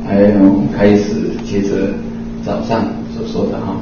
我们开始接着早上所说的哈，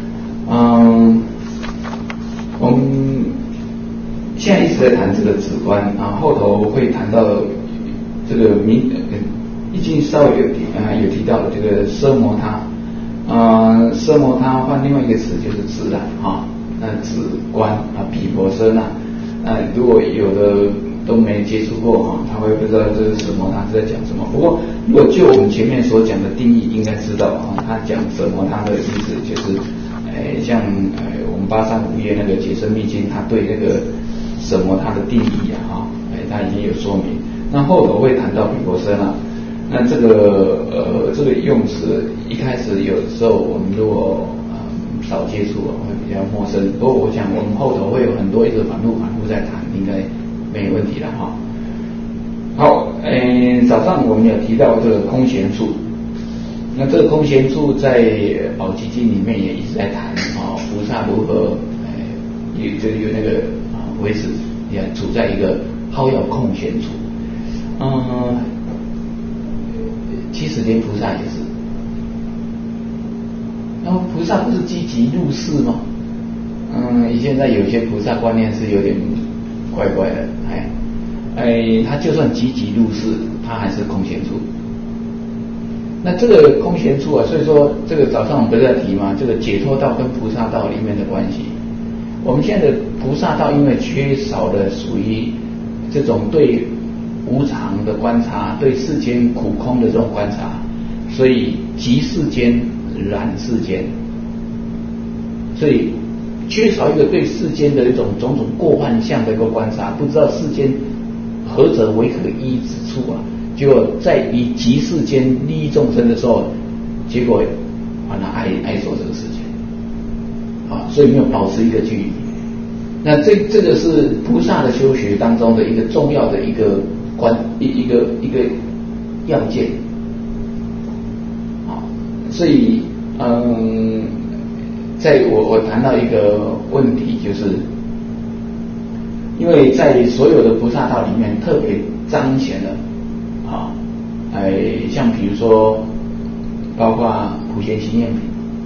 我们现在一直在谈这个止观，后头会谈到这个已经稍微有提到的这个奢摩他，奢摩他换另外一个词就是止染哈，那止观毗婆舍那，如果有的都没接触过哈，他会不知道这是什么，他是在讲什么。不过如果就我们前面所讲的定义，应该知道他讲什么，他的意思就是，像我们835页那个解深密经，他对那个什么他的定义他已经有说明。那后头会谈到毗婆舍那这个用词一开始有的时候我们如果少接触会比较陌生。不过我想我们后头会有很多一直反复在谈，应该没有问题了哈。好，早上我们有提到这个空闲处，那这个空闲处在宝积经里面也一直在谈菩萨如何有那个维持也处在一个好要空闲处。其实连菩萨也是，然后菩萨不是积极入世吗？现在有些菩萨观念是有点怪怪的，他就算积极入世，他还是空闲处。那这个空闲处所以说这个早上我们不是在提吗？这个解脱道跟菩萨道里面的关系。我们现在的菩萨道因为缺少了属于这种对无常的观察，对世间苦空的这种观察，所以即世间染世间，所以缺少一个对世间的一种种种过患相的一个观察，不知道世间何者为可依之处结果在以即世间利益众生的时候，结果反而爱做这个事情所以没有保持一个距离。那这个是菩萨的修学当中的一个重要的一个要件所以在我谈到一个问题，就是因为在所有的菩萨道里面特别彰显了像比如说包括普贤行愿品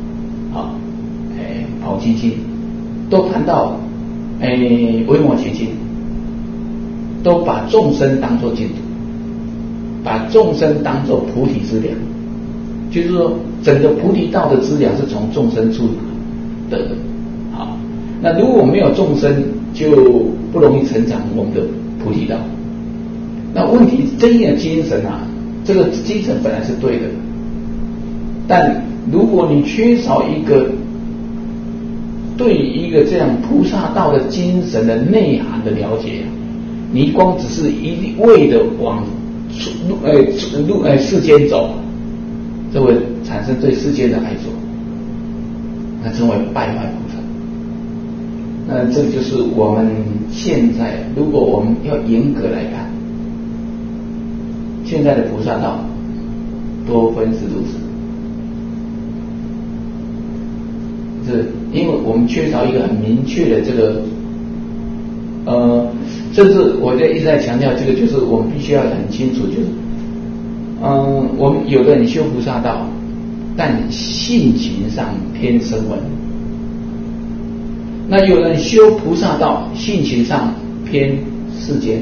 宝积经都谈到维摩诘经都把众生当作净土，把众生当作菩提之粮，就是说整个菩提道的资粮是从众生处得的那如果没有众生，就不容易成长我们的菩提道。那问题真的精神这个精神本来是对的，但如果你缺少一个对一个这样菩萨道的精神的内涵的了解，你光只是一味的往世间走，这会产生对世间的爱着，那称为败坏菩萨。那这就是我们现在如果我们要严格来看，现在的菩萨道多分是如此，是因为我们缺少一个很明确的这个甚至我一直在强调，这个就是我们必须要很清楚，就是我们有的人修菩萨道，但性情上偏声闻；那有人修菩萨道，性情上偏世间，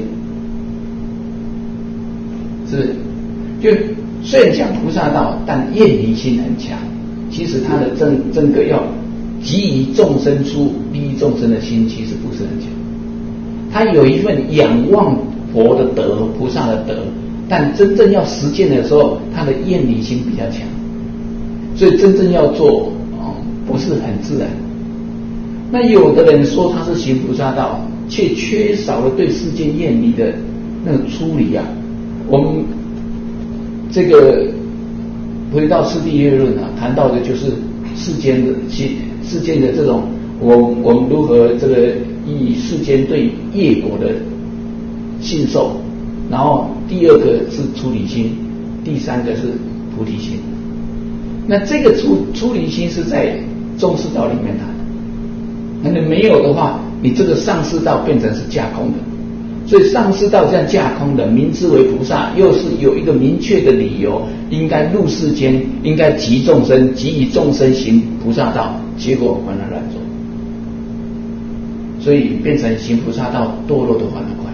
是不是？就虽然讲菩萨道，但厌离心很强。其实他的整个要急于众生出利益众生的心，其实不是很强。他有一份仰望佛的德、菩萨的德，但真正要实践的时候，他的厌离心比较强，所以真正要做不是很自然。那有的人说他是行菩萨道，却缺少了对世间厌离的那个出离我们这个回到次第业论谈到的就是世间的这种我们如何这个以世间对业果的信受，然后第二个是出离心，第三个是菩提心。那这个出离心是在中士道里面谈的，那你没有的话，你这个上士道变成是架空的， 所以上师道这样架空的，明知为菩萨，又是有一个明确的理由，应该入世间，应该集众生，集以众生行菩萨道，结果反而乱走，所以变成行菩萨道堕落的反而快，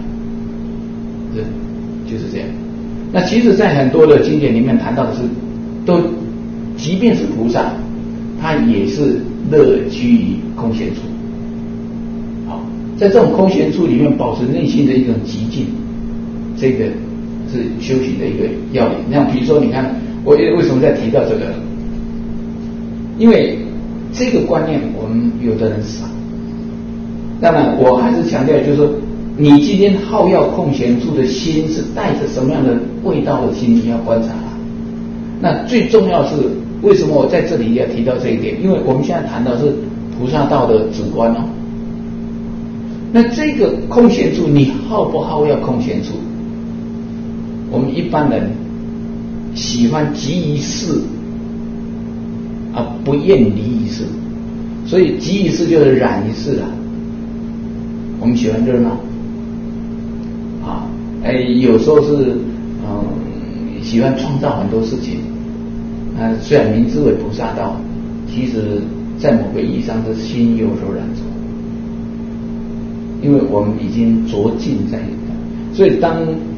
就是这样。那其实在很多的经典里面谈到的是，都即便是菩萨，他也是乐居于空闲处。好，在这种空闲处里面保持内心的一种寂静，这个是修行的一个要领。那比如说你看我为什么在提到这个，因为这个观念我们有的人少。当然我还是强调就是说，你今天好要空闲处的心是带着什么样的味道的心，你要观察它。那最重要是为什么我在这里要提到这一点，因为我们现在谈到是菩萨道的止观哦。那这个空闲处你好不好要空闲处？我们一般人喜欢急于事啊，不厌离于事，所以急于事就是染于事啊。我们喜欢热闹啊，有时候是喜欢创造很多事情。虽然明知为菩萨道，其实在某个意义上是心有所染着，因为我们已经着境在里面。所以当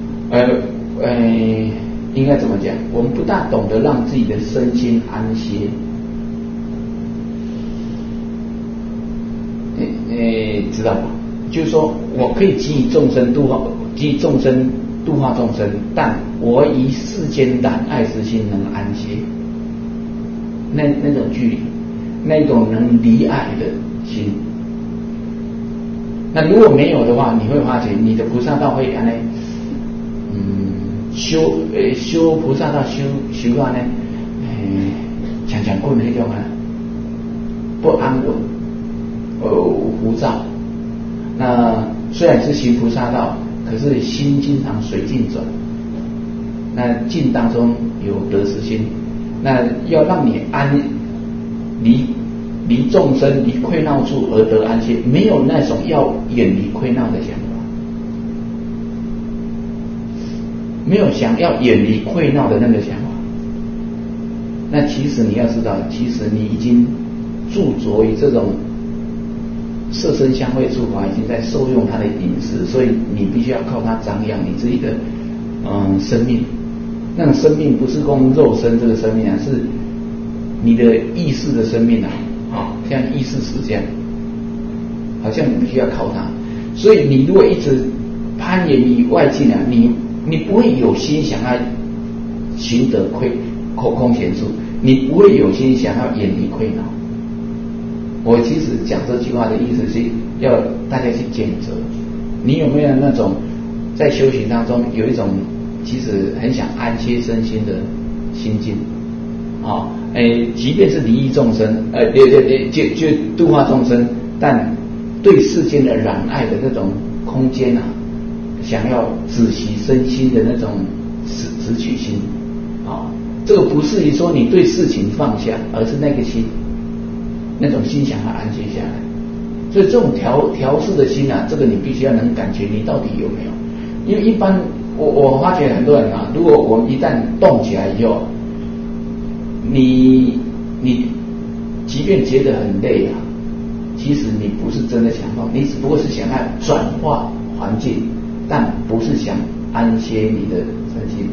应该怎么讲？我们不大懂得让自己的身心安歇。知道吗？就是说我可以给予众生度化，给予众生度化众生，但我以世间染爱之心能安歇。那种距离，那种能离爱的心。那如果没有的话，你会发觉你的菩萨道会安呢，修菩萨道修到呢，强困那种不安稳，浮躁。那虽然是行菩萨道，可是心经常随境转。那境当中有得失心，那要让你离众生、离溃闹处而得安歇，没有那种要远离溃闹的想法，没有想要远离溃闹的那个想法。那其实你要知道，其实你已经驻着于这种色身香味触法，已经在受用它的饮食，所以你必须要靠它长养你自己的生命。那种生命不是供肉身这个生命啊，是你的意识的生命啊，像意识史这样，好像你必须要靠它。所以你如果一直攀岩于外境啊，你不会有心想要寻得空闲处，你不会有心想要远离溃闹。我其实讲这句话的意思是要大家去检责，你有没有那种在修行当中有一种其实很想安歇身心的心境啊？即便是离异众生，就度化众生，但对世间的染爱的那种空间啊，想要止息身心的那种直取心啊，这个不是说你对事情放下，而是那个心，那种心想要安歇下来。所以这种调适的心啊，这个你必须要能感觉你到底有没有。因为一般我发觉很多人啊，如果我们一旦动起来以后，你即便觉得很累啊，其实你不是真的想动，你只不过是想要转化环境，但不是想安歇你的身心，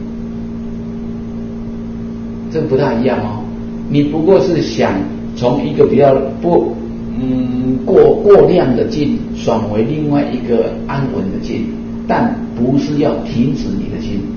这不大一样哦。你不过是想从一个比较过量的境转为另外一个安稳的境，但不是要停止你的心。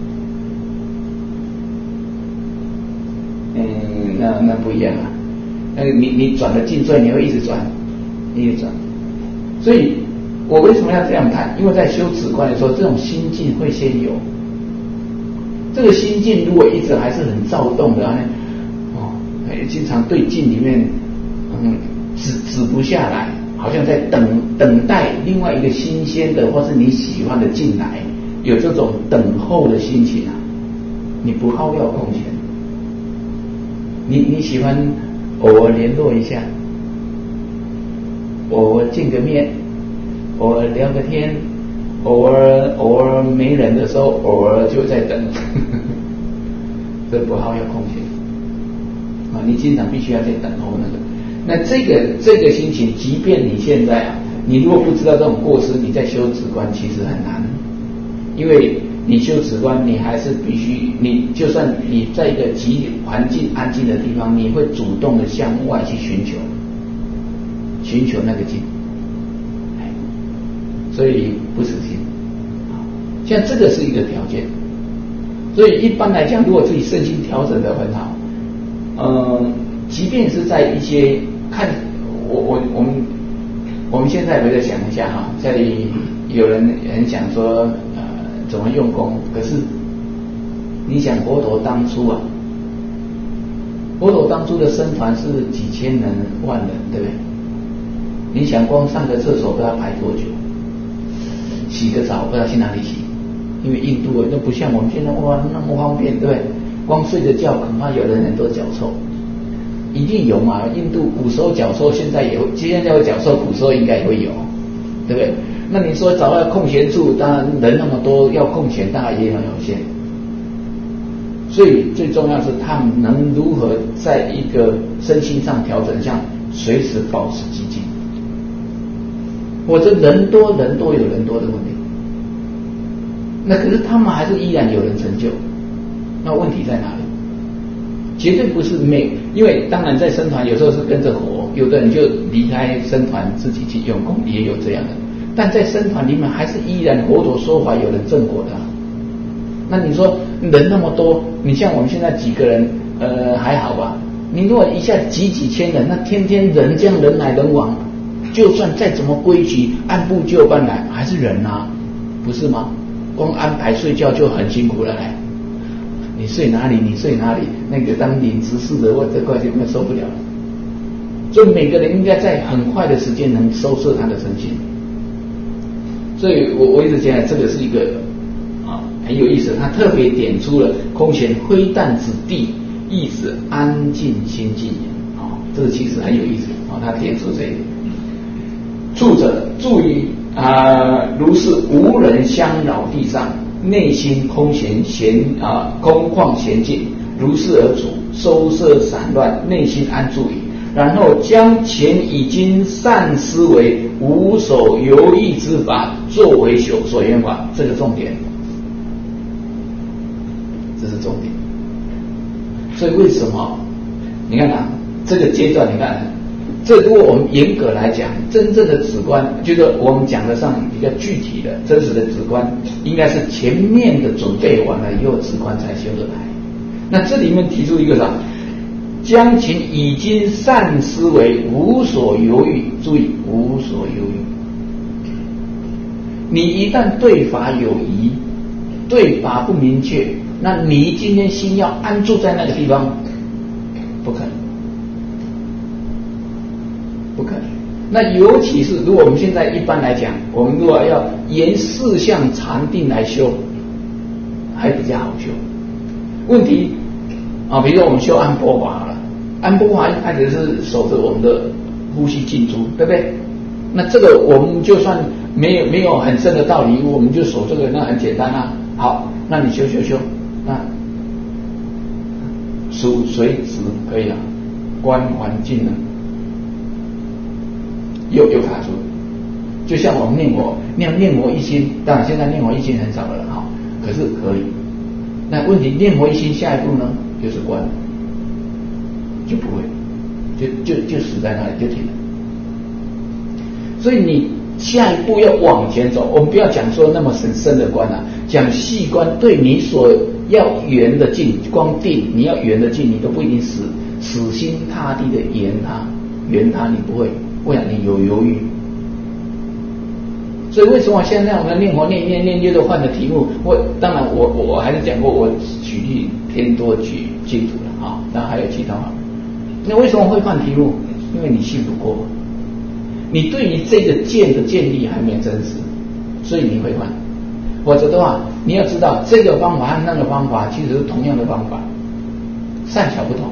那不一样啊。你转了境，所以你会一直转，一直转。所以我为什么要这样谈？因为在修止观的时候，这种心境会先有。这个心境如果一直还是很躁动的经常对境里面止不下来，好像在等待另外一个新鲜的或是你喜欢的进来，有这种等候的心情啊，你不好要空闲。你喜欢偶尔联络一下，偶尔见个面，偶尔聊个天偶尔没人的时候，偶尔就在等，这不好要空闲啊！你经常必须要在等候那个。那这个心情，即便你现在啊，你如果不知道这种过失，你在修止观其实很难，因为你修止观，你还是必须，你就算你在一个环境安静的地方，你会主动的向外去寻求那个静，所以不死心。像这个是一个条件，所以一般来讲，如果自己身心调整得很好，即便是在一些看我们现在回来想一下哈，在有人很想说怎么用功，可是你想佛陀当初的僧团是几千人万人，对不对？你想光上个厕所不知道排多久，洗个澡不知道去哪里洗，因为印度那不像我们现在哇那么方便，对不对？光睡着觉恐怕有的人都脚臭，一定有嘛。印度古时候脚臭，现在有脚臭，古时候应该也会有，对不对？那你说找到空闲处，当然人那么多，要空闲当然也很有限。所以最重要是他们能如何在一个身心上调整上，随时保持寂静。或者人多有人多的问题，那可是他们还是依然有人成就，那问题在哪里？绝对不是因为当然在僧团有时候是跟着火，有的人就离开僧团自己去用功，也有这样的。但在僧团里面还是依然佛陀说法有人正果的。那你说人那么多，你像我们现在几个人，还好吧？你如果一下几千人，那天天人这样人来人往，就算再怎么规矩，按部就班来，还是人啊，不是吗？光安排睡觉就很辛苦了，你睡哪里？那个当领执事的，我这块就受不了了。所以每个人应该在很快的时间能收摄他的身心。所以我一直觉得这个是一个很有意思，他特别点出了空闲灰淡之地，意指安静心静这个其实很有意思他点出这一点。处者注意如是无人相扰地上，内心空旷闲静，如是而处，收摄散乱，内心安住矣。然后将前已经善思维无所游逸之法作为所缘法，这个重点，这是重点。所以为什么你看这个阶段，你看这如果我们严格来讲，真正的止观，就是我们讲得上比较具体的真实的止观，应该是前面的准备完了以后，止观才修得来。那这里面提出一个啥？将其已经善思维无所犹豫，注意无所犹豫。你一旦对法有疑，对法不明确，那你今天心要安住在那个地方，不可能。那尤其是如果我们现在一般来讲，我们如果要沿四项禅定来修，还比较好修。问题比如说我们修安波法好了，安波法一开始是守着我们的呼吸进出，对不对？那这个我们就算没有很深的道理，我们就守这个，那很简单啊。好，那你修，那属随止可以了，观环境呢？又卡住，就像我们念佛一心，当然现在念佛一心很少了可是可以。那问题念佛一心下一步呢，就是观，就不会，就死在那里就停了。所以你下一步要往前走，我们不要讲说那么深的观讲细观，对你所要圆的境，光定你要圆的境，你都不一定死心塌地的圆它，你不会。为了你有犹豫，所以为什么现在我们念佛念都换了题目？当然我还是讲过，我举例偏多举净土了那还有其他那为什么会换题目？因为你信不过，你对于这个见的建立还没有真实，所以你会换。否则的话，你要知道这个方法和那个方法其实是同样的方法，善巧不同，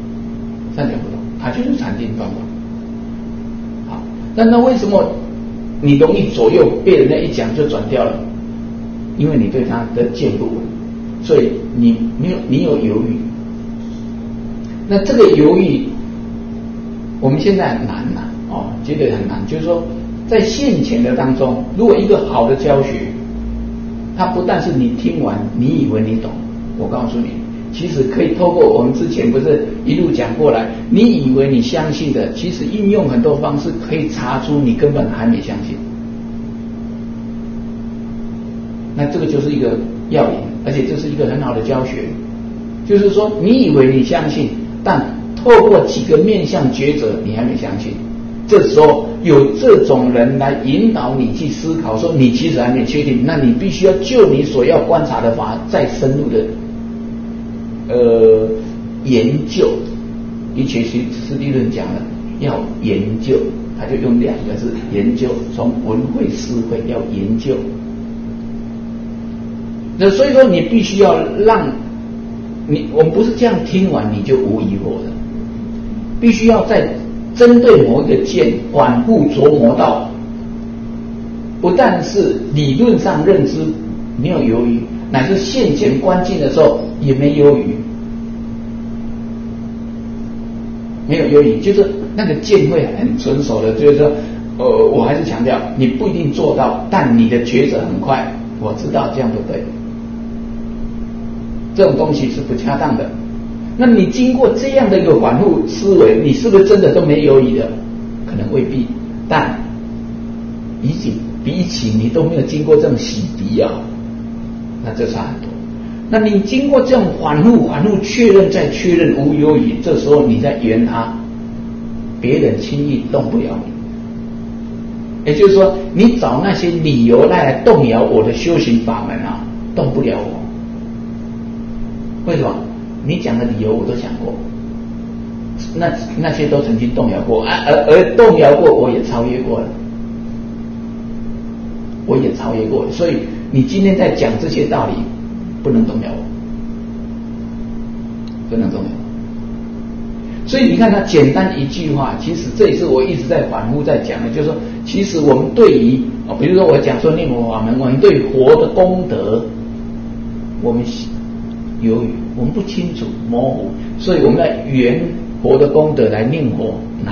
它就是禅定方法。好，那为什么你容易左右被人家一讲就转掉了，因为你对他的见不稳，所以你有犹豫。那这个犹豫，我们现在很难觉得很难。就是说，在现前的当中，如果一个好的教学，它不但是你听完你以为你懂，我告诉你，其实可以透过我们之前不是一路讲过来，你以为你相信的，其实运用很多方式可以查出你根本还没相信。那这个就是一个要领，而且这是一个很好的教学，就是说你以为你相信，但透过几个面向抉择，你还没相信。这时候有这种人来引导你去思考，说你其实还没确定，那你必须要就你所要观察的法再深入的研究。以前斯蒂伦讲了，要研究，他就用2个字研究，从闻会思会要研究。那所以说你必须要让我们不是这样听完你就无疑惑的，必须要在针对某一个见反复琢磨到，不但是理论上认知没有犹豫，乃至现前关境的时候也没犹豫，没有犹豫，就是那个见会很纯熟的。就是说我还是强调，你不一定做到，但你的抉择很快，我知道这样不对，这种东西是不恰当的。那你经过这样的一个反复思维，你是不是真的都没犹豫的？可能未必，但比起你都没有经过这种洗涤那这差很多。那你经过这种反复确认再确认无犹豫，这时候你在圆他，别人轻易动不了你。也就是说，你找那些理由来动摇我的修行法门动不了我。为什么？你讲的理由我都想过，那些都曾经动摇过而动摇过我也超越过了，所以你今天在讲这些道理，不能动摇我，不能动摇我。所以你看他简单一句话，其实这也是我一直在反复在讲的，就是说，其实我们对于比如说我讲说念佛法门，我们对佛的功德，我们犹豫，我们不清楚模糊，所以我们来圆佛的功德来念佛难。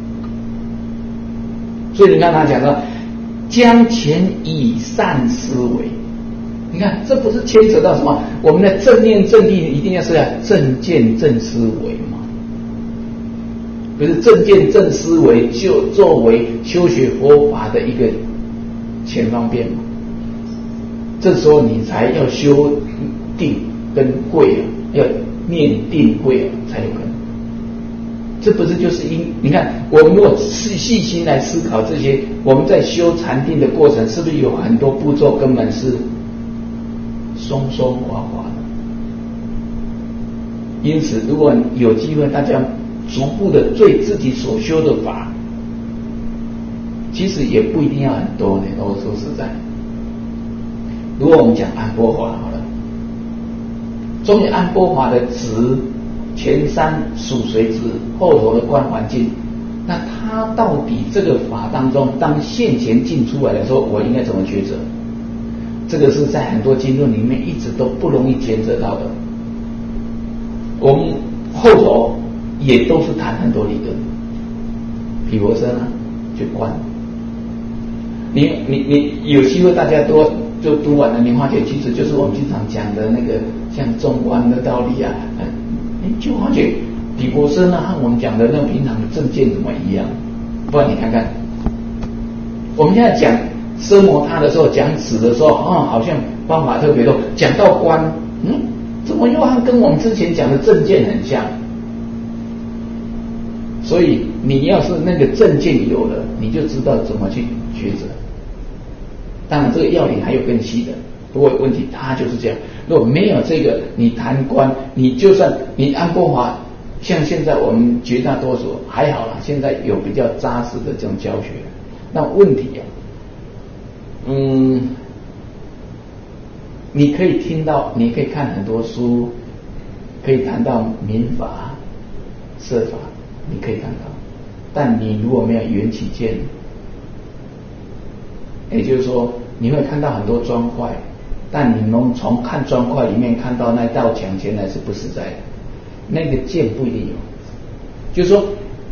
所以你看他讲到将前以善思维，你看这不是牵扯到什么？我们的正念正定一定要是正见正思维嘛？不是正见正思维就作为修学佛法的一个前方便嘛？这时候你才要修定跟慧要念定慧才有可能。这不是就是你看，我们如果细心来思考这些，我们在修禅定的过程，是不是有很多步骤根本是松松滑滑的？因此，如果有机会，大家逐步的对自己所修的法，其实也不一定要很多呢。我说实在，如果我们讲安波法好了，中于安波法的值，前三属谁值，后头的观环境，那他到底这个法当中，当现前境出来的时候，我应该怎么抉择？这个是在很多经论里面一直都不容易抉择到的。我们后头也都是谈很多理论，毗婆舍呢就观。你有机会大家都就读完了莲花诀，其实就是我们经常讲的那个像中观的道理就发觉毗婆舍呢和我们讲的那平常的正见怎么一样？不然你看看，我们现在讲奢摩他的时候，讲止的时候好像方法特别多，讲到观，怎么又跟我们之前讲的正见很像？所以你要是那个正见有了，你就知道怎么去抉择。当然这个要领还有更细的，不过问题它就是这样。如果没有这个，你谈观，你就算你安波法，像现在我们绝大多数还好啦，现在有比较扎实的这种教学。那问题你可以听到，你可以看很多书，可以谈到民法、设法，你可以看到，但你如果没有缘起见， 也就是说你会看到很多砖块，但你能从看砖块里面看到那道墙原来是不实在的，那个剑不一定有。就是说，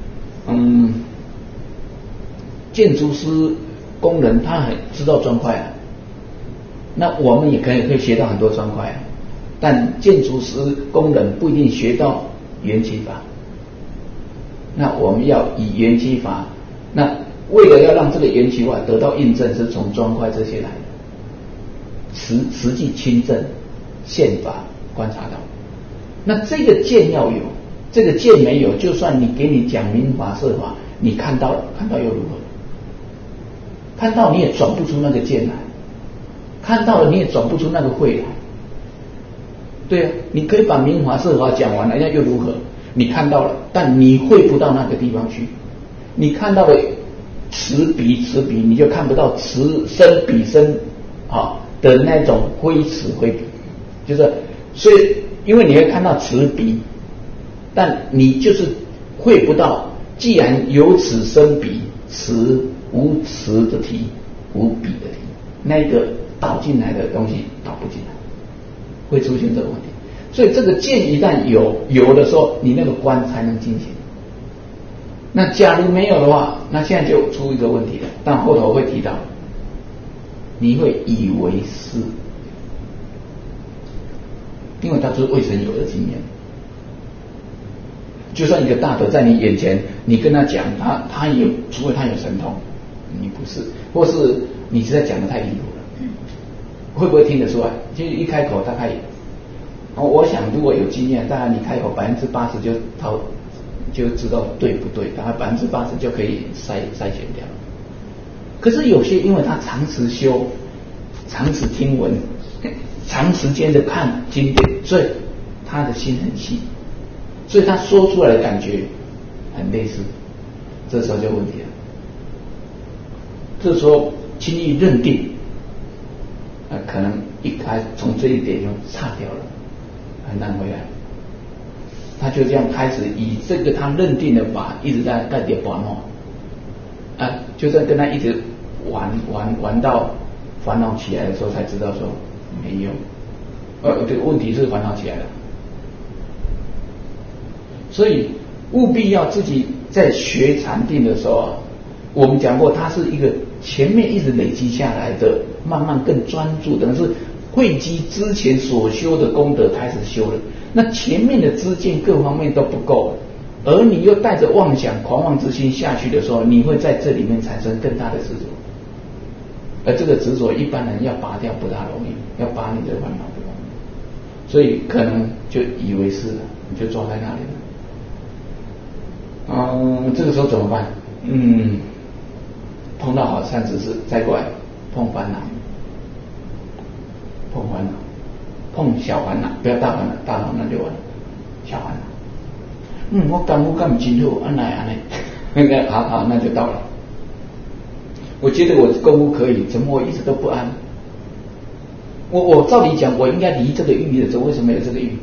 建筑师工人他很知道砖块啊，那我们也可以学到很多砖块啊，但建筑师工人不一定学到缘起法。那我们要以缘起法，那为了要让这个缘起法得到印证，是从砖块这些来的，实际亲证现法观察到。那这个剑要有，这个剑没有，就算你给你讲明法设法，你看到了，看到又如何？看到你也转不出那个剑来，看到了你也转不出那个慧来。对啊，你可以把明法设法讲完了，那又如何？你看到了，但你会不到那个地方去。你看到了此彼，你就看不到此生彼生的那种非此非彼，就是所以因为你会看到此彼，但你就是会不到，既然有此生彼，此无此的体，无彼的体，那个导进来的东西导不进来，会出现这个问题。所以这个剑一旦有的时候，你那个观才能进行。那假如没有的话，那现在就出一个问题了，但后头会提到，你会以为是，因为它是未曾有的经验。就算一个大德在你眼前，你跟他讲，他有，除非他有神通，你不是，或是你实在讲得太离谱了，会不会听得出来？就一开口大概。我想如果有经验，大概你开口80%就知道对不对，大概80%就可以筛选掉。可是有些因为他长时修、长时听闻、长时间的看经典，所以他的心很细，所以他说出来的感觉很类似，这时候就问题了。这时候轻易认定，可能一开始从这一点就差掉了。很难回来，他就这样开始以这个他认定的法一直在盖点玩弄，就算跟他一直玩到烦恼起来的时候，才知道说没用，这个问题是烦恼起来了，所以务必要自己在学禅定的时候，我们讲过，它是一个前面一直累积下来的，慢慢更专注，等于是汇集之前所修的功德开始修了，那前面的知见各方面都不够，而你又带着妄想狂妄之心下去的时候，你会在这里面产生更大的执着，而这个执着一般人要拔掉不大容易，要拔你的烦恼不容易，所以可能就以为是了，你就抓在那里了。这个时候怎么办？碰到好善知识，再过来碰烦恼。碰烦恼，碰小烦恼，不要大烦恼，大烦恼就完了。小烦恼，我功夫干真好，安来，好，那就到了。我觉得我功夫可以，怎么我一直都不安？我照理讲，我应该离这个欲的，为什么有这个欲？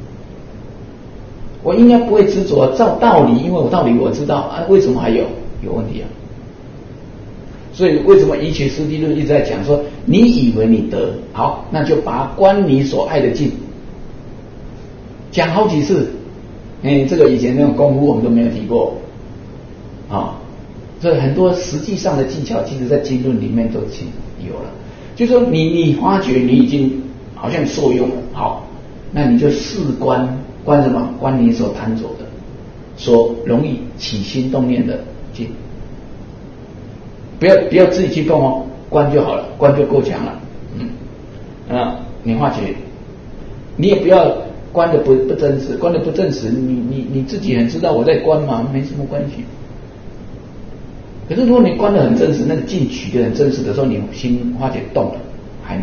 我应该不会执着，照道理，因为我道理我知道为什么还有问题啊？所以为什么依取师地论一直在讲说，你以为你得好，那就把它观你所爱的境，讲好几次。这个以前那种功夫我们都没有提过所以很多实际上的技巧，其实在经论里面都有了。就是说你发觉你已经好像受用了，好，那你就试观什么？观你所贪着的，所容易起心动念的境。不要自己去动观就好了，观就够强了。你化解，你也不要观的不真实，观的不真实，你自己很知道我在观嘛，没什么关系。可是如果你观的很真实，那个境取的很真实的时候，你心化解动了，还没。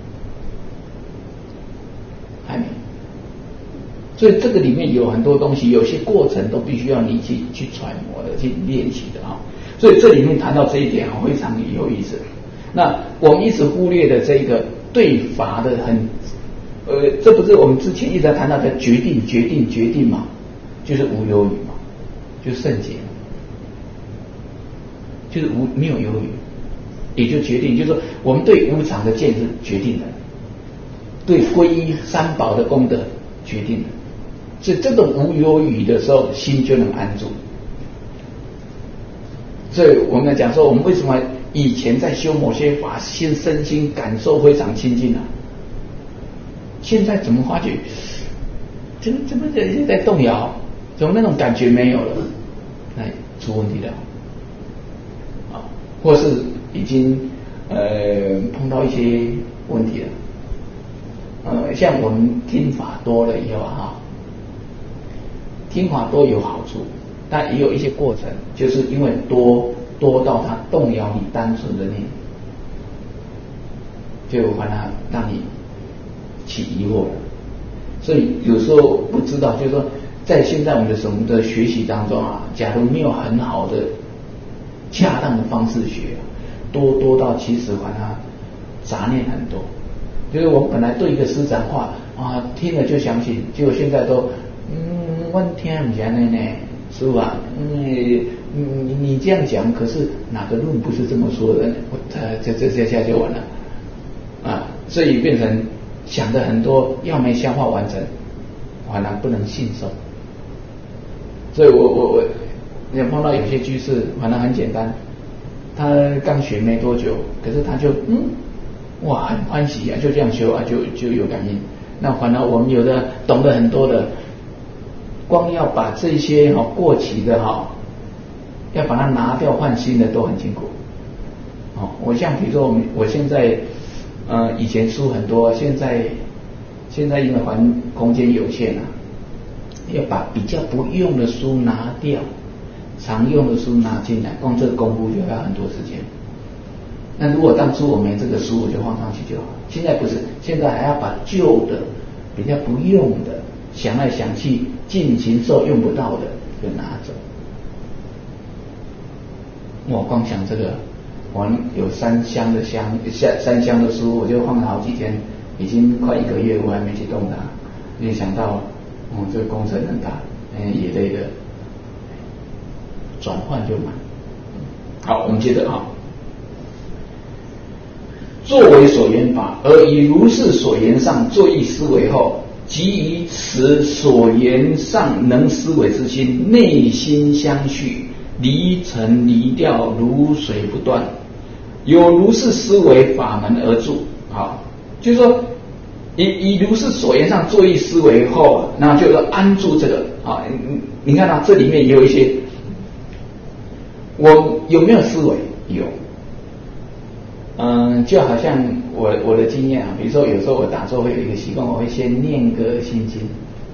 所以这个里面有很多东西，有些过程都必须要你去揣摩的，去练习的所以这里面谈到这一点非常有意思。那我们一直忽略的这个对法的这不是我们之前一直在谈到的决定嘛，就是无忧语嘛，就是圣洁，就是没有忧语。 也就决定，就是说我们对无常的见是决定的，对皈依三宝的功德决定的，所以这种无有语的时候，心就能安住。所以我们讲说，我们为什么以前在修某些法，身心感受非常清净啊？现在怎么发觉，怎么在动摇？怎么那种感觉没有了？那出问题了啊，或是已经碰到一些问题了。像我们听法多了以后哈，听法多有好处，但也有一些过程，就是因为多到它动摇你单纯的念，就把它让你起疑惑了。所以有时候不知道，就是说在现在我们的学习当中啊，假如没有很好的恰当的方式学，多到其实把它杂念很多。就是我们本来对一个师长话啊听了就相信，结果现在都我听不见呢，师父啊，你这样讲，可是哪个论不是这么说的？这下就完了啊！所以变成想的很多，要没消化完成，反而不能信受。所以我也碰到有些居士，反而很简单，他刚学没多久，可是他就哇很欢喜啊，就这样修啊，就有感应。那反而我们有的懂得很多的，光要把这些过期的要把它拿掉换新的都很辛苦。我像比如说我现在以前书很多，现在因为空间有限啊，要把比较不用的书拿掉，常用的书拿进来，光这个功夫就要很多时间。那如果当初我没这个书，我就放上去就好。现在不是，现在还要把旧的、比较不用的、想来想去、尽情受用不到的就拿走。我光想这个，我有3箱的书，我就放了好几天，已经快1个月，我还没去动它。没想到，这个工程很大，也累的，转换就慢。好，我们接着作为所言法，而以如是所言上作意思维后，即以此所言上能思维之心，内心相续，离尘离掉，如水不断，有如是思维法门而住。好，就是说以如是所言上作意思维后，那就要安住这个啊。你看这里面也有一些，我有没有思维？有。就好像我的经验啊，比如说有时候我打坐会有一个习惯，我会先念个心经。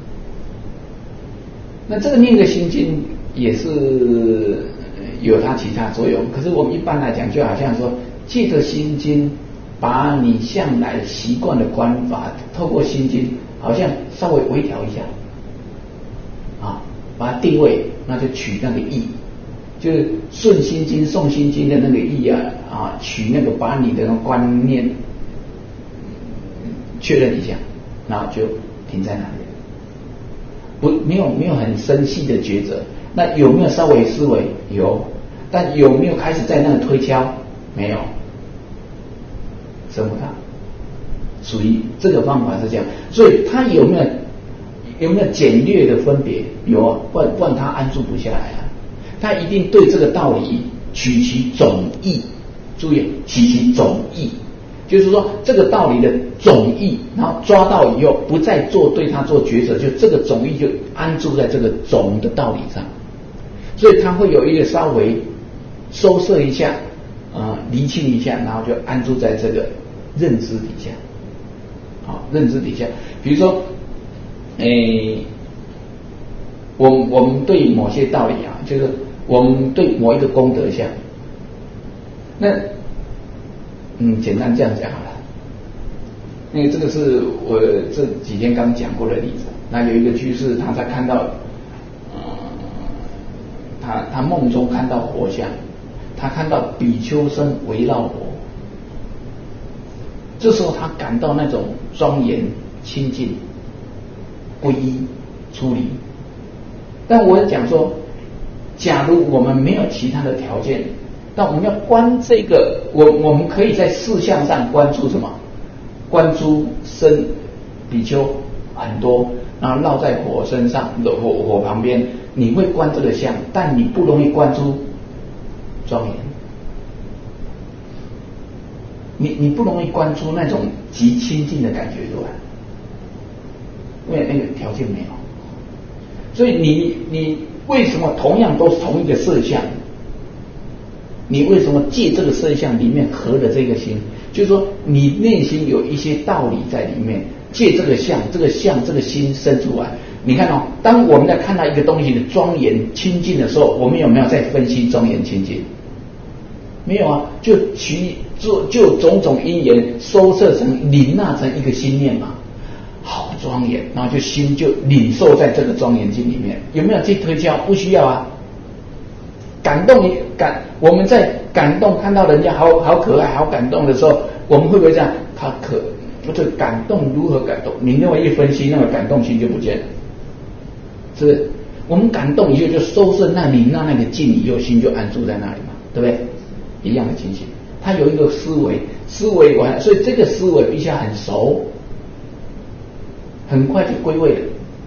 那这个念个心经也是有它其他作用，可是我们一般来讲，就好像说借着心经，把你向来习惯的观法，透过心经，好像稍微微调一下，把它定位，那就取那个意。就是顺心经、诵心经的那个意取那个把你的观念确认一下，然后就停在那里，没有很深细的抉择。那有没有稍微思维？有，但有没有开始在那个推敲？没有，生不大，属于这个方法是这样。所以他有没有简略的分别？有啊，不然他安住不下来啊。他一定对这个道理取其总义，注意取其总义，就是说这个道理的总义，然后抓到以后不再对他做抉择，就这个总义就安住在这个总的道理上，所以他会有一个稍微收摄一下，厘清一下，然后就安住在这个认知底下。好，认知底下，比如说，我们对某些道理就是我们对某一个功德相，那简单这样讲好了。因为这个是我这几天刚讲过的例子。那有一个居士，他在看到，他梦中看到佛像，他看到比丘僧围绕佛，这时候他感到那种庄严、清净、皈依、出离。但我讲说，假如我们没有其他的条件， 那我们要观这个，我们可以在事项上关注什么？关注身比丘很多，然后绕在火身上，火旁边，你会观这个相，但你不容易关注庄严。你不容易观出那种极亲近的感觉出来，因为那个条件没有。所以你为什么同样都是同一个色相，你为什么借这个色相里面合了这个心？就是说你内心有一些道理在里面，借这个相这个心生出来。你看哦，当我们在看到一个东西的庄严清净的时候，我们有没有在分析庄严清净？没有啊，就种种因缘收摄成领纳成一个心念嘛，好庄严，然后就心就领受在这个庄严境里面，有没有去推敲？不需要啊。我们在感动看到人家好可爱好感动的时候，我们会不会这样？这感动如何感动？你那么一分析，那个感动心就不见了，是不是？我们感动以后就收摄那领纳那个境以后，心就安住在那里嘛，对不对？一样的情形，它有一个思维完，所以这个思维必须要很熟，很快就归位了。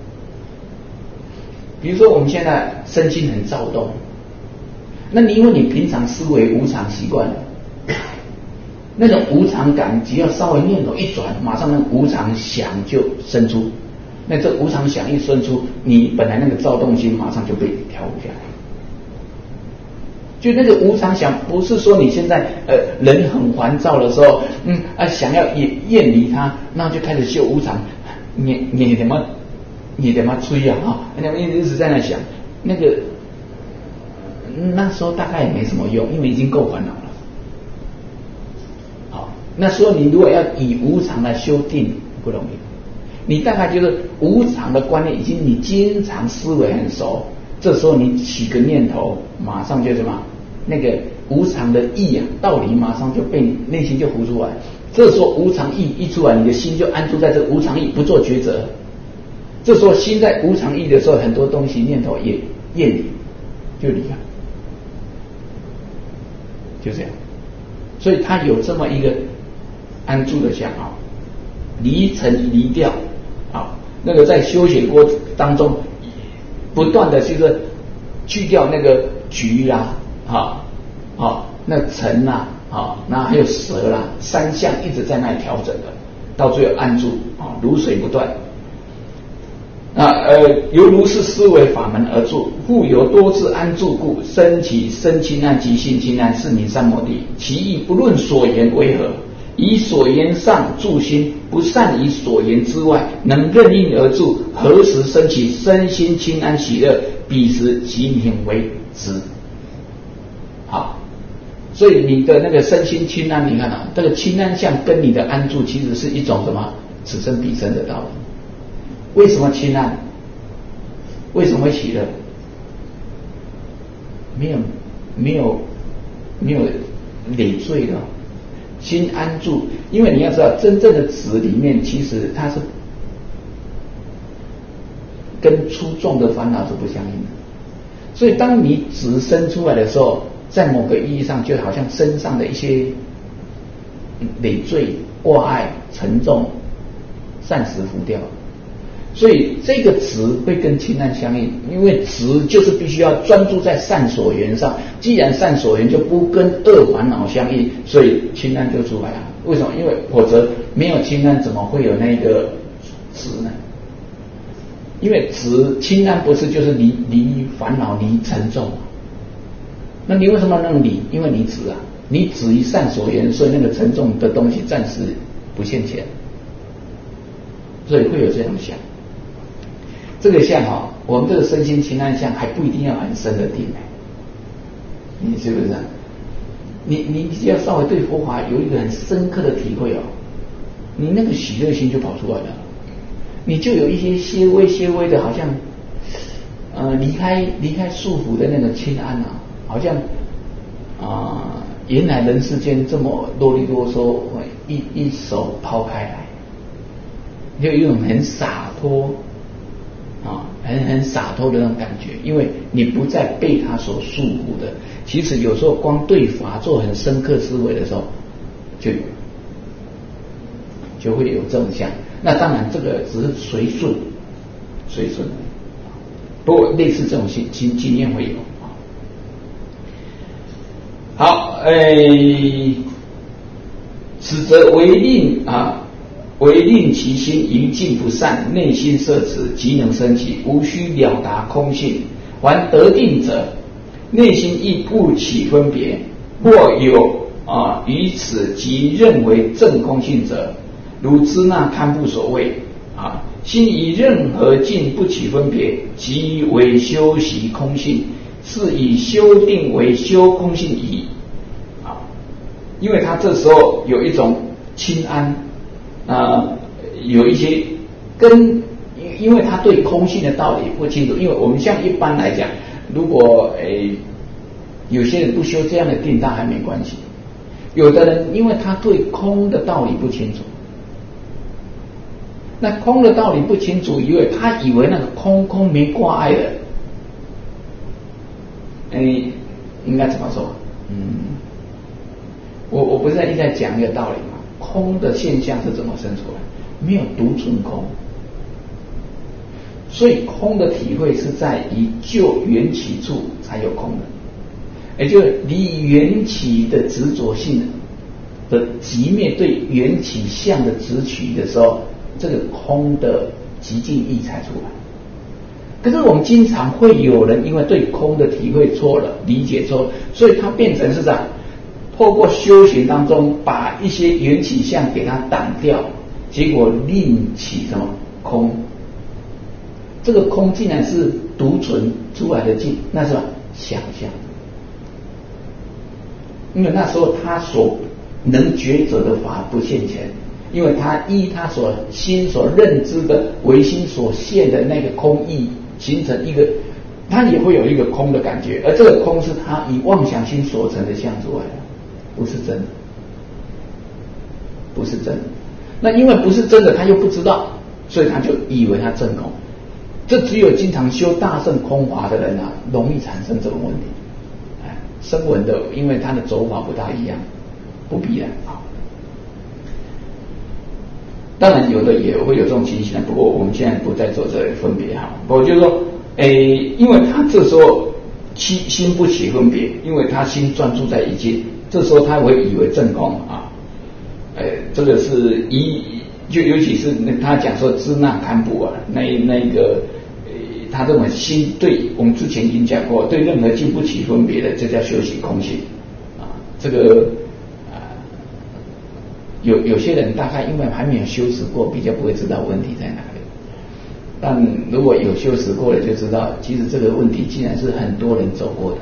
比如说我们现在身心很躁动，那你因为你平常思维无常习惯了，那种无常感只要稍微念头一转，马上那个无常想就生出，那这无常想一生出，你本来那个躁动心马上就被调下来。就那个无常想，不是说你现在人很烦躁的时候，想要厌离它，那就开始修无常，你怎么吹啊哈，一直在那想，那个那时候大概也没什么用，因为已经够烦恼了。好，那时候你如果要以无常来修定，不容易。你大概就是无常的观念已经你经常思维很熟，这时候你起个念头，马上就什么？那个无常的意啊，道理马上就被内心就浮出来。这时候无常意一出来，你的心就安住在这无常意，不做抉择。这时候心在无常意的时候，很多东西念头也厌离，就离开，就这样。所以他有这么一个安住的相啊，离尘离掉啊，那个在修学过程当中，不断的就是去掉那个局啦。那尘啦，那还有蛇啦，三相一直在那里调整的，到最后安住如水不断。由如是思维法门而住，复有多次安住故，生起身清安及性清安，是名三摩地。其意不论所言为何，以所言上住心，不善以所言之外，能任因而住，何时生起身心清安喜乐，彼时即名为止。好，所以你的那个身心清安，你看啊，这个清安相跟你的安住其实是一种什么此生彼生的道理。为什么清安？为什么会喜乐？没有累赘的心安住，因为你要知道，真正的止里面其实它是跟粗重的烦恼是不相应的，所以当你止生出来的时候，在某个意义上就好像身上的一些累赘、挂碍、沉重暂时浮掉，所以这个止会跟清安相应，因为止就是必须要专注在善所缘上，既然善所缘就不跟恶烦恼相应，所以清安就出来了。为什么？因为否则没有清安怎么会有那个止呢？因为止清安不是就是离烦恼离沉重，那你为什么能离？因为你止啊，你止于善所缘，所以那个沉重的东西暂时不现前，所以会有这样想。这个相我们这个身心清安相还不一定要很深的定，你是不是？你只要稍微对佛法有一个很深刻的体会你那个喜乐心就跑出来了，你就有一些些微的，好像离开束缚的那个清安啊，好像原来人世间这么啰里啰嗦，一手抛开来，就有一种很洒脱很洒脱的那种感觉，因为你不再被它所束缚的。其实有时候光对法做很深刻思维的时候，就会有这种像。那当然这个只是随顺，不过类似这种经验会有。好，此则为令其心淫尽不散，内心摄持，即能生起，无需了达空性。凡得定者，内心亦不起分别，或有于此即认为正空性者，如支那堪布所谓心以任何境不起分别，即为修习空性，是以修定为修空性矣。因为他这时候有一种清安，有一些因为他对空性的道理不清楚。因为我们像一般来讲，如果有些人不修这样的定，他还没关系。有的人因为他对空的道理不清楚，那空的道理不清楚，因为他以为那个空没挂碍的，应该怎么说？我不是一直在讲一个道理吗？空的现象是怎么生出来？没有独存空，所以空的体会是在于就缘起处才有空的，也就是离缘起的执着性的极灭对缘起相的执取的时候，这个空的极尽义才出来。可是我们经常会有人因为对空的体会错了，理解错了，所以它变成是这样，透过修行当中把一些缘起相给它挡掉，结果另起什么空。这个空竟然是独存出来的境，那是什么？想象。因为那时候他所能觉者的法不现前，因为他依他所心所认知的唯心所现的那个空意，形成一个，他也会有一个空的感觉，而这个空是他以妄想心所成的相出来的，不是真的，不是真的。那因为不是真的，他又不知道，所以他就以为他正空。这只有经常修大乘空华的人容易产生这种问题。声闻的，因为他的走法不大一样，不必然当然有的也会有这种情形，不过我们现在不再做这个分别不过就是说，因为他这时候心不起分别，因为他心专注在一境，这时候他会以为正空这个是就尤其是他讲说支那堪布那个他认为心对我们之前已经讲过，对任何境不起分别的，这叫修习空性这个有些人大概因为还没有修持过，比较不会知道问题在哪里。但如果有修持过的，就知道其实这个问题竟然是很多人走过的，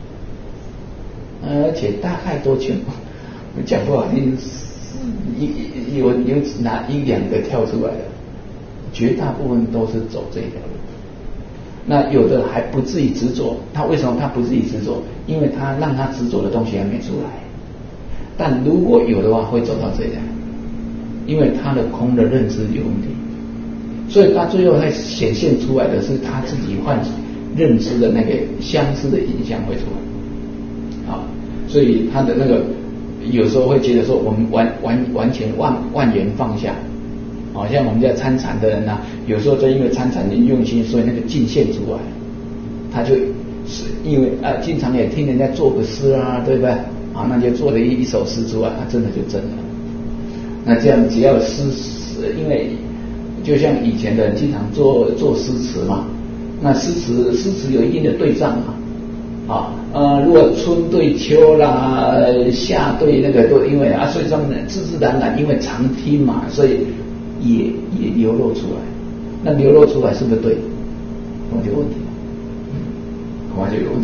而且大概都全部讲不好听，有拿一两个跳出来的，绝大部分都是走这条路。那有的还不至于执着，他为什么他不至于执着？因为他让他执着的东西还没出来。但如果有的话，会走到这样，因为他的空的认知有问题，所以他最后还显现出来的是他自己认知的那个相似的影像会出来所以他的那个有时候会觉得说我们完全万缘放下像我们在参禅的人有时候就因为参禅的用心，所以那个境现出来，他就是因为经常也听人家作个诗对不对那就做了一首诗出来，真的就真了。那这样只要诗，因为就像以前的人经常做诗词嘛，那诗词有一定的对仗如果春对秋啦，夏对那个都因为所以他们自然因为常听嘛，所以也流露出来。那流露出来是不是对？我就有问题，我就有问题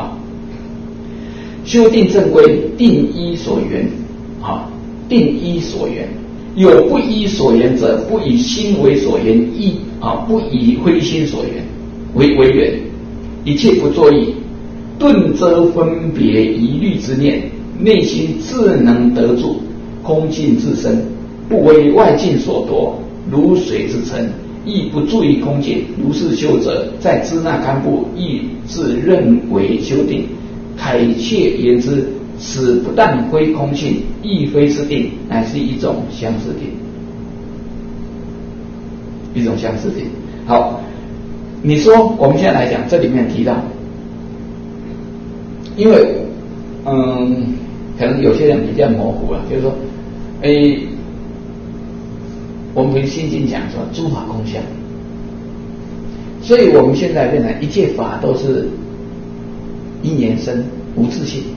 修定正规，定依所缘定依所缘，有不依所缘者，不以心为所缘，不以非心所缘为缘，一切不作意，顿遮分别疑虑之念，内心自能得住，空境自身，不为外境所夺，如水之尘， 亦不注意空界，如是修者，在支那堪布亦自认为修定。凯切言之，此不但非空性，亦非是定，乃是一种相似定。一种相似定。好，你说我们现在来讲，这里面提到，因为可能有些人比较模糊了，就是说，我们凭心经讲说诸法空相，所以我们现在变成一切法都是因缘生，无自性。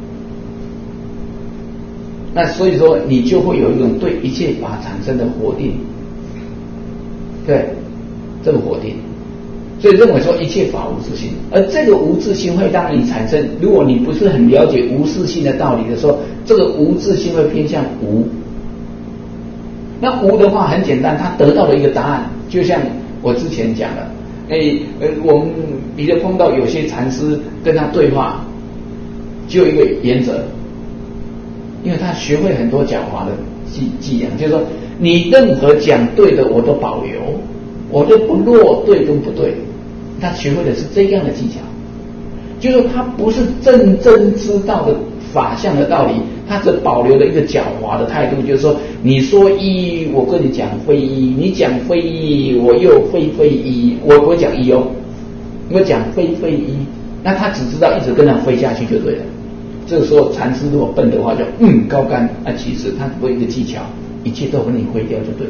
那所以说你就会有一种对一切法产生的否定，对，这个否定，所以认为说一切法无自性，而这个无自性会让你产生，如果你不是很了解无自性的道理的时候，这个无自性会偏向无。那无的话很简单，他得到了一个答案，就像我之前讲的，我们比如碰到有些禅师跟他对话，就有一个原则，因为他学会很多狡猾的伎俩，就是说你任何讲对的我都保留，我都不落对跟不对，他学会的是这样的技巧，就是说他不是真正知道的法相的道理，他只保留了一个狡猾的态度，就是说你说一，我跟你讲非一，你讲非一，我又非一，我不会讲一哦，我讲非一，那他只知道一直跟他飞下去就对了。这个时候禅师如果笨的话就高干，那其实他只会一个技巧，一切都和你挥掉就对了。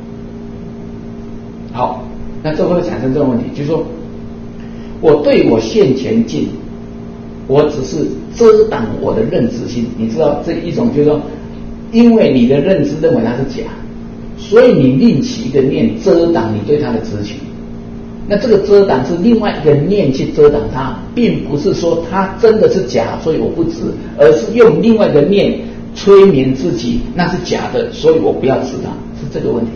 好，那这会产生这个问题，就是说我对我现前境，我只是遮挡我的认知心，你知道这一种就是说，因为你的认知认为它是假，所以你另起一个念遮挡你对它的知取。那这个遮挡是另外一个念去遮挡它，并不是说它真的是假，所以我不知，而是用另外一个念催眠自己，那是假的，所以我不要知它，是这个问题。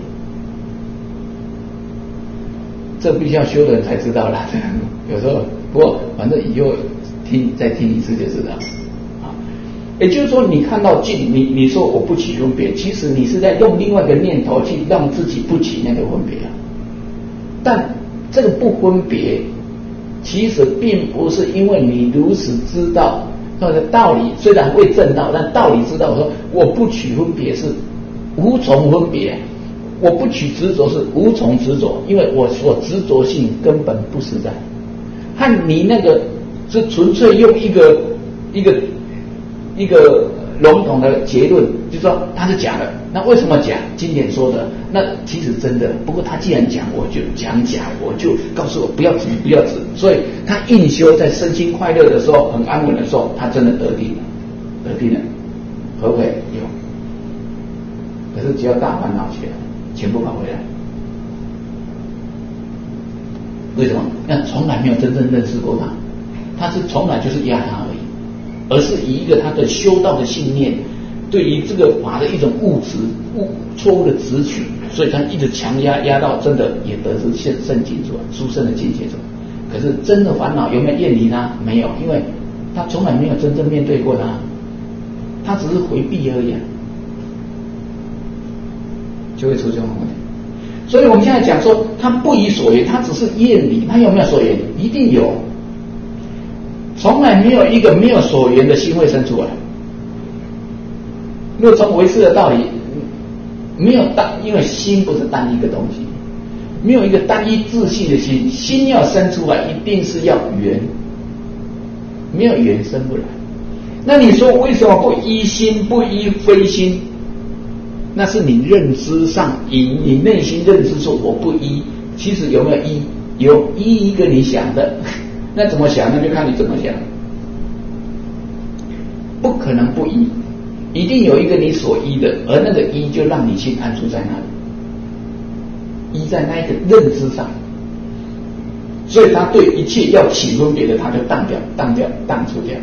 这必须要修的人才知道了，有时候不过反正以后再听一次就知道。也就是说，你看到境，你说我不起分别，其实你是在用另外一个念头去让自己不起那个分别啊。但这个不分别，其实并不是因为你如此知道那个道理，虽然未证道，但道理知道说我不取分别是无从分别，我不取执着是无从执着，因为我所执着性根本不实在，和你那个是纯粹用一个笼统的结论，就是说它是假的。那为什么假？经典说的，那其实真的。不过他既然讲，我就讲假，我就告诉我不要执，不要执。所以他硬修，在身心快乐的时候，很安稳的时候，他真的得定了，可不可以？有。可是只要大烦恼起来，全部跑回来。为什么？那从来没有真正认识过他是从来就是压他而已。而是以一个他的修道的信念，对于这个法的一种错误的执取，所以他一直强压到真的也得知圣境出来，殊胜的境界出来。可是真的烦恼有没有远离他？没有，因为他从来没有真正面对过他只是回避而已，就会出这种问题。所以我们现在讲说他不以所缘，他只是厌离，他有没有所缘？一定有。从来没有一个没有所缘的心会生出来。如果从唯识的道理，没有因为心不是单一个东西，没有一个单一自性的心，心要生出来一定是要缘，没有缘生不来。那你说为什么不依心不依非心？那是你认知上，以你内心认知说我不依，其实有没有依？有依一个你想的。那怎么想？那就看你怎么想。不可能不依，一定有一个你所依的，而那个依就让你去看出在那里，依在那一个认知上。所以他对一切要起分别的，他就当除掉。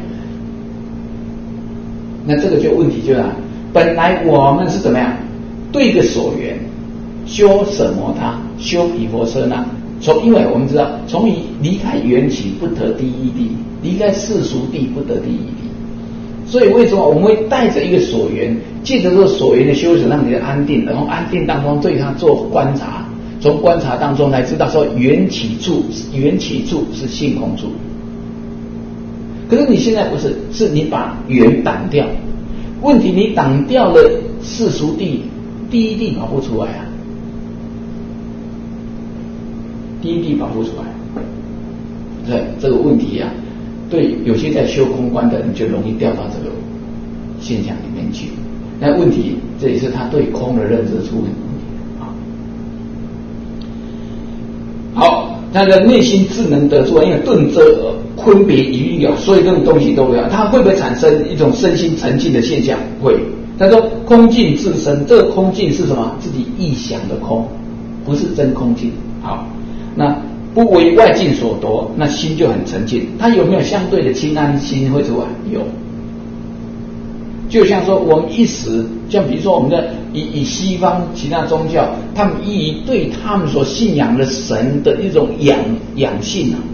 那这个就问题就来，本来我们是怎么样？对一个所缘，修什么他，修毗婆舍那。因为我们知道，从离开缘起不得第一地，离开世俗地不得第一地。所以为什么我们会带着一个所缘，借着这个所缘的修持，让你的安定，然后安定当中对它做观察， 从观察当中来知道说缘起处是性空处。可是你现在不是，是你把缘挡掉。问题你挡掉了世俗谛，第一谛跑不出来啊，第一谛跑不出来。这个问题啊，对有些在修空观的人就容易掉到这个现象里面去。那问题这也是他对空的认知出问题啊。好，他的内心智能得出，因为顿遮分别一律啊，所以这种东西都没有，它会不会产生一种身心沉静的现象？会。他说空境自身，这个空境是什么？自己臆想的空，不是真空境。好，那不为外境所夺，那心就很沉静。它有没有相对的清安心会出来？有。就像说我们一时，像比如说我们的以西方其他宗教，他们以对他们所信仰的神的一种仰信啊，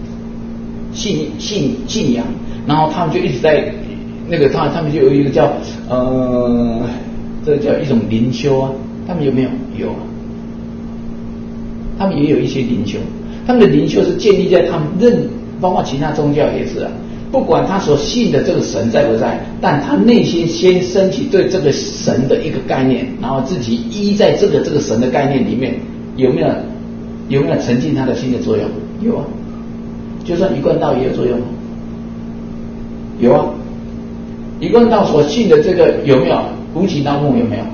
信仰，然后他们就一直在那个他们就有一个叫这叫一种灵修啊，他们有没有？有啊，他们也有一些灵修，他们的灵修是建立在他们包括其他宗教也是啊。不管他所信的这个神在不在，但他内心先升起对这个神的一个概念，然后自己依在这个神的概念里面，有没有沉浸他的心的作用？有啊，就算一贯道也有作用，有啊。一贯道所信的这个有没有无极道目？有没有？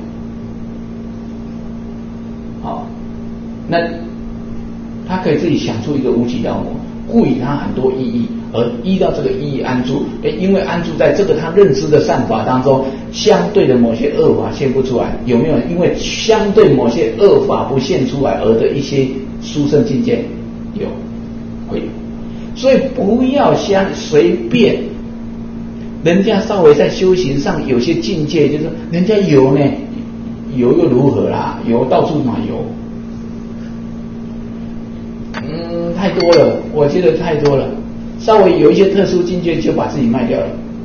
好，那他可以自己想出一个无极道目，赋予他很多意义。而依到这个意义安住，因为安住在这个他认知的善法当中，相对的某些恶法现不出来，有没有？因为相对某些恶法不现出来而的一些殊胜境界，有，会有。所以不要随便，人家稍微在修行上有些境界，就是人家有呢，有又如何啦？有到处哪有？太多了，我觉得太多了。稍微有一些特殊境界就把自己卖掉了。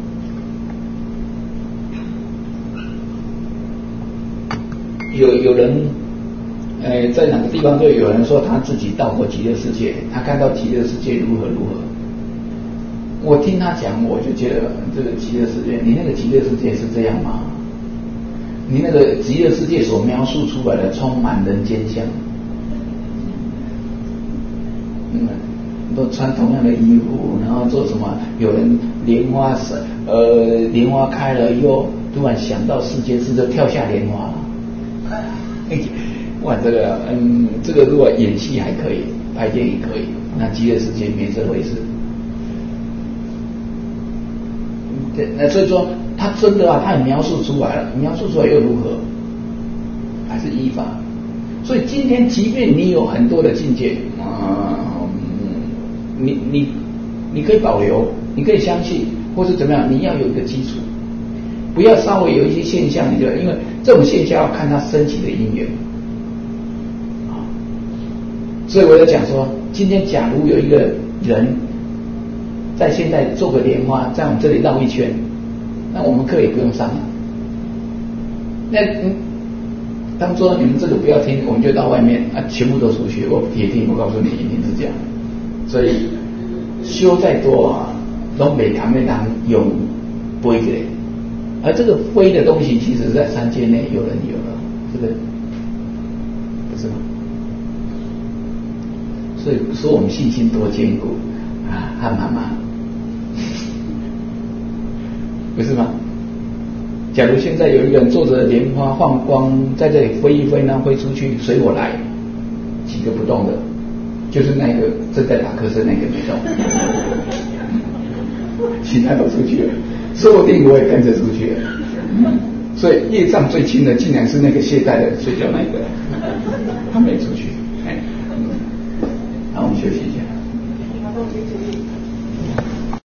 有人，在哪个地方就有人说他自己到过极乐世界，他看到极乐世界如何如何。我听他讲，我就觉得这个极乐世界，你那个极乐世界是这样吗？你那个极乐世界所描述出来的充满人间相。都穿同样的衣服，然后做什么？有人莲花开了以后，突然想到世间事，就跳下莲花。哇，这个如果演戏还可以，拍电影可以，那极乐世界没这回事。对，那所以说他真的啊，他也描述出来了，描述出来又如何？还是依法。所以今天，即便你有很多的境界你可以保留，你可以相信，或是怎么样，你要有一个基础，不要稍微有一些现象，你就因为这种现象要看它升起的因缘啊。所以我在讲说，今天假如有一个人在现在做个莲花，在我们这里绕一圈，那我们课也不用上了。那当说你们这个不要听，我们就到外面啊，全部都出去。我铁定，我告诉你，一定是这样。所以修再多啊，都没谈没谈永飞的。而这个飞的东西，其实在三界内有人有了，这个不是吗？所以说我们信心多坚固啊，汉妈妈，不是吗？假如现在有一个人坐着莲花放光，在这里飞一飞呢，飞出去，随我来，几个不动的，就是那个正在打瞌睡那个没动，其他都出去了，说不定我也跟着出去了。所以业障最轻的，竟然是那个懈怠的睡觉那个，他没出去。